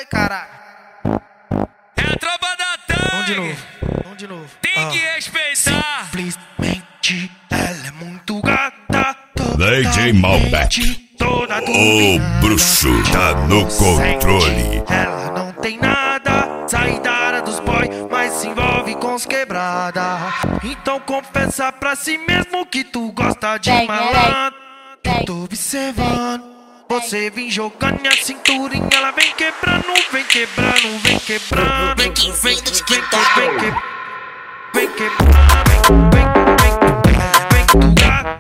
caralho. É a tropa da Tang. Vamos de novo. Tem que respeitar. Simplesmente ela é muito gata. DJ Malbec, o bruxo tá no controle. Ela não tem nada, sai da área dos boy, mas se envolve com os quebrada. Então confessa pra si mesmo que tu gosta de malandro. Eu tô observando, você vem jogando a cinturinha, ela vem quebrando, vem quebrando, vem quebrando, vem quebrando, vem quebrando, vem quebrando, vem tu gata.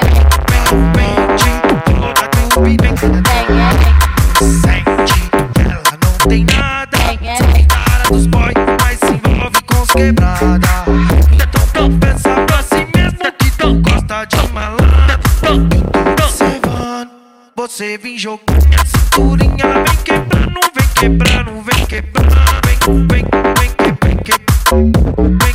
Sente, ela não tem nada, sai da área dos boy, mas se envolve com os quebrada. Então pensa pra si mesmo que tu gosta de malandro. Eu tô observando, você vem jogando a cinturinha, ela vem quebrando, vem quebrando, vem quebrando, vem quebrando, vem quebrando, vem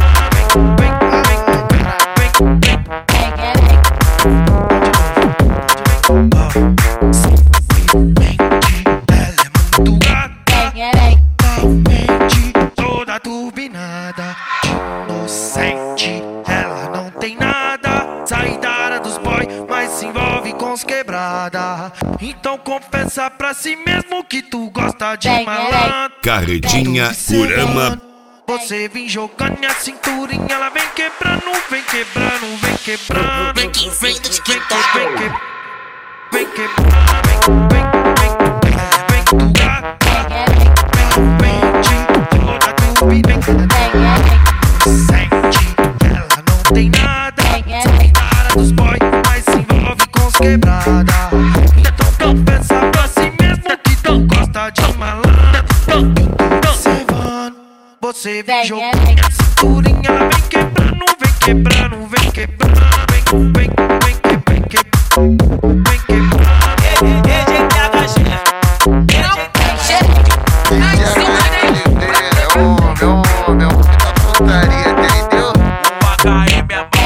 toda turbinada, inocente, ela não tem nada, sai da área dos boy, mas se envolve com os quebrada. Então confessa pra si mesmo que tu gosta de malandro. Carretinha Kurama, você vem jogando a cinturinha, ela vem quebrando, vem quebrando, vem quebrando, vem quebrando, vem quebrando, vem quebrando, vem tu gata. Sente, ela não tem nada, sai da área dos boy, mas se envolve com os quebrada. Então pensa pra si mesmo que tu gosta de malandro. Eu tô observando, você vem jogando a cinturinha, ela vem quebrando, vem quebrando, vem quebrando, vem quebrando, vem quebrando, vem quebrando. Meu, tá putaria, entendeu? Uma KM